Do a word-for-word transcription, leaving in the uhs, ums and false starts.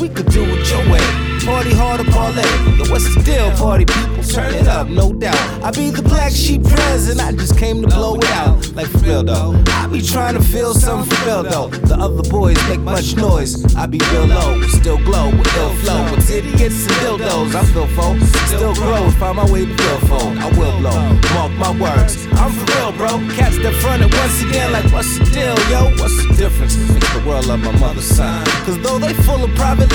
we could do it your way. Party hard or parlay. Yo, what's the deal, party people? Turn it up, no doubt. I be the black sheep president, I just came to blow it out. Like for real though, I be trying to feel something for real though. The other boys make much noise, I be real low, still glow with ill flow. With idiots and dildos, I feel folk. Still grow, find my way to feel folk. I will blow, mark my words. I'm for real, bro. Cats that fronted once again, like what's the deal, yo? What's the difference? Make the world of my mother's son. Cause though they full of private